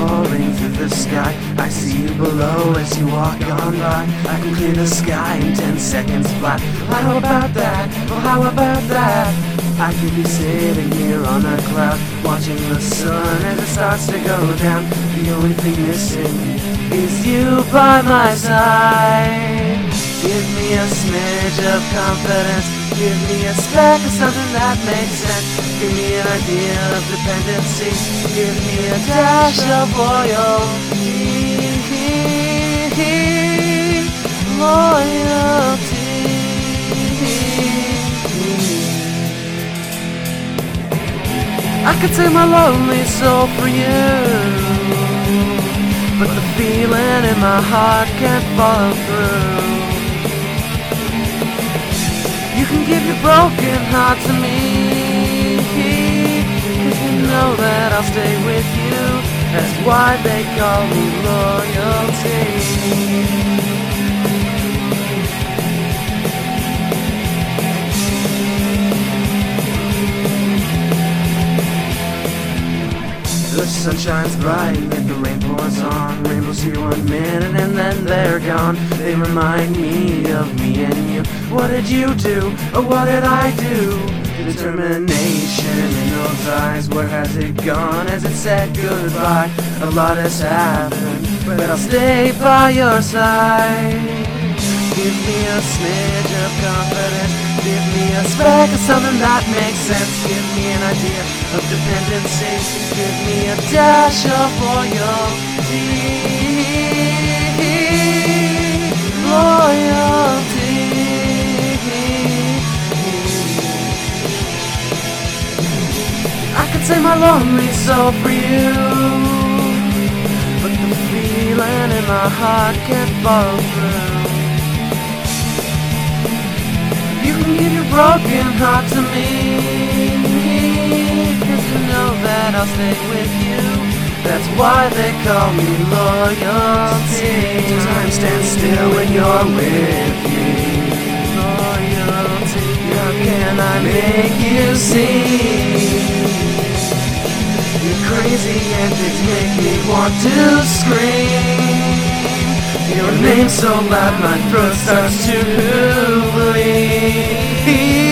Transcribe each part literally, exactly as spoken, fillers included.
falling through the sky. I see you below as you walk on by. I can clear the sky in ten seconds flat. How about that? Well, how about that? I could be sitting here on a cloud, watching the sun as it starts to go down. The only thing missing is you by my side. Give me a smidge of confidence, give me a speck of something that makes sense. Give me an idea of dependency, give me a dash of loyalty. Loyalty. I could save my lonely soul for you, but the feeling in my heart can't follow through. You can give your broken heart to me, 'cause you know that I'll stay with you. That's why they call me loyalty. The sun shines bright and the rain pours on. Rainbows here one minute and then they're gone. They remind me of me and you. What did you do? Or what did I do? Determination in those eyes. Where has it gone? Has it said goodbye? A lot has happened, but I'll stay by your side. Give me a smidge of confidence, give me a speck of something that makes sense. Give me an idea of dependency, give me a dash of loyalty. Loyalty. I could save my lonely soul for you, but the feeling in my heart can't follow through. You can give your broken heart to me, 'cause you know that I'll stay with you. That's why they call me loyalty. Time stands still when you're with me. Loyalty. How can I make you see? Your crazy antics make me want to scream. Your name so loud my throat starts to bleed.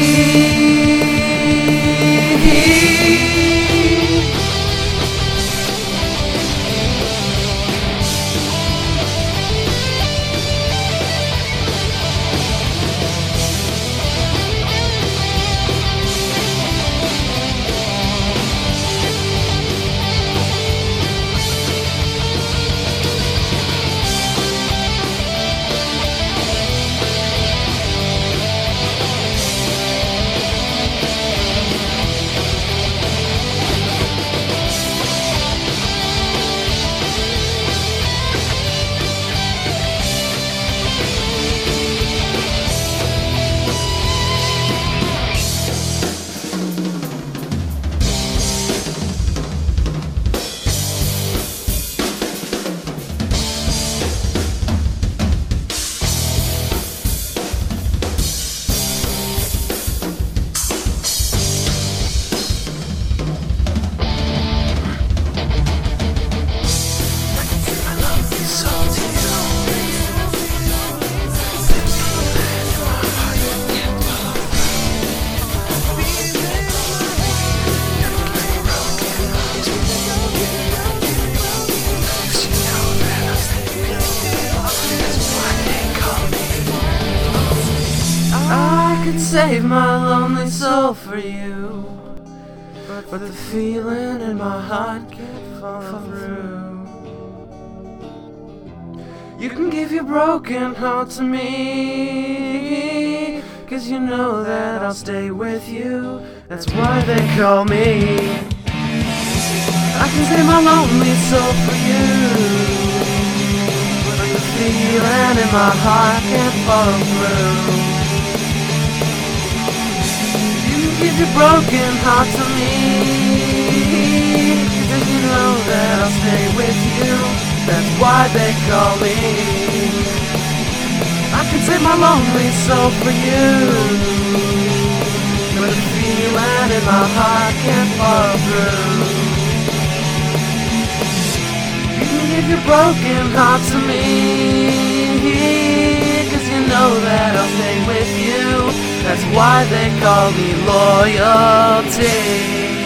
Save my lonely soul for you, but the feeling in my heart can't follow through. You can give your broken heart to me, 'cause you know that I'll stay with you. That's why they call me. I can save my lonely soul for you, but the feeling in my heart can't follow through. Give your broken heart to me, 'cause you know that I'll stay with you. That's why they call me. I can save my lonely soul for you, but the feeling in my heart can't fall through. your broken heart to me, 'cause you know that I'll stay with you. That's why they call me loyalty.